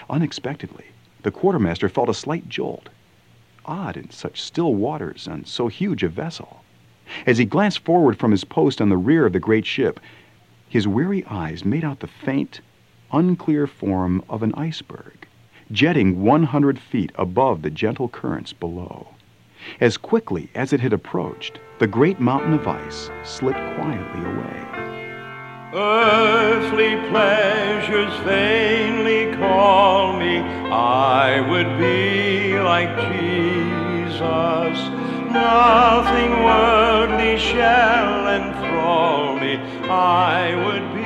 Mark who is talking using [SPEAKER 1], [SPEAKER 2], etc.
[SPEAKER 1] Unexpectedly, the quartermaster felt a slight jolt. Odd in such still waters on so huge a vessel. As he glanced forward from his post on the rear of the great ship, his weary eyes made out the faint, unclear form of an iceberg, jetting 100 feet above the gentle currents below. As quickly as it had approached, the great mountain of ice slipped quietly away.
[SPEAKER 2] Earthly pleasures vainly call me, I would be like Jesus. Nothing worldly shall enthrall me, I would be